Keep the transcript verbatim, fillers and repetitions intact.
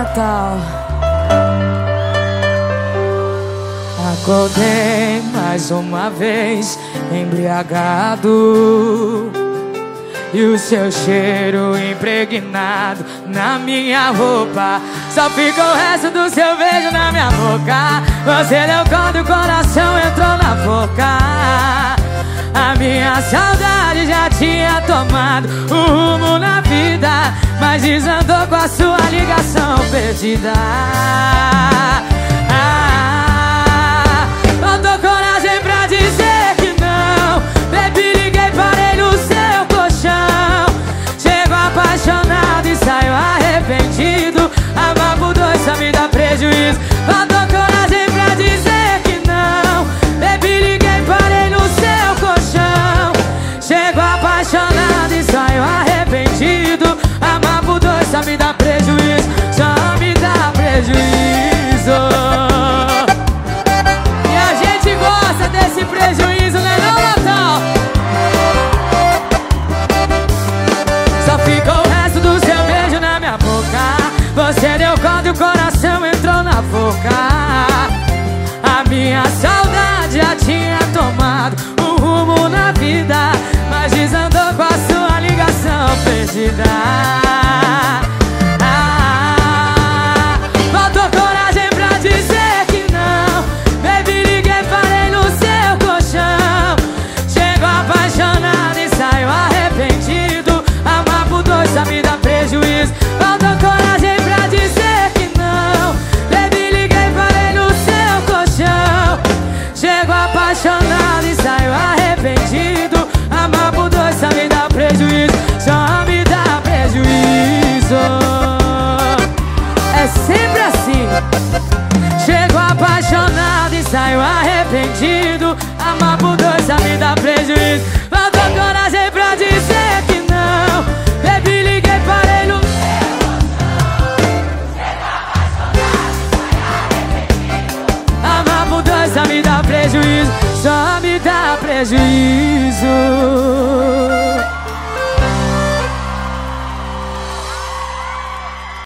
Natal. Acordei mais uma vez embriagado, e o seu cheiro impregnado na minha roupa. Só fica o resto do seu beijo na minha boca. Você deu conta e o coração entrou na boca. A minha saudade já tinha tomado o rumo na vida, mas desandou com a sua ligação perdida. Ah, faltou coragem pra dizer que não. Baby, liguei, parei no seu colchão. Chego apaixonado e saio arrependido. Amar por dois só me dá prejuízo. Faltou coragem pra dizer que não. Baby, liguei, parei no seu colchão. Chego apaixonado e saio arrependido. Amar por dois só me dá prejuízo. Só me dá prejuízo. E a gente gosta desse prejuízo, né não, Natal? Só ficou o resto do seu beijo na minha boca. Você deu conta e o coração entrou na boca. A minha saudade já tinha tomado um rumo na vida, mas desandou com a sua ligação perdida. Ah, faltou coragem pra dizer que não. Baby, liguei, parei no seu colchão. Chego apaixonado e saio arrependido. Amar por dois só me dá prejuízo. Faltou coragem pra dizer que não. Baby, liguei, parei no seu colchão. Chego apaixonado e saio arrependido. Amar por dois só me dá prejuízo. Só me dá prejuízo. É sempre assim. Chego apaixonado e saio arrependido. Amar por dois só me dá prejuízo. Faltou coragem pra dizer que não. Baby, liguei, parei no amar por dois só me dá prejuízo. Só me dá prejuízo.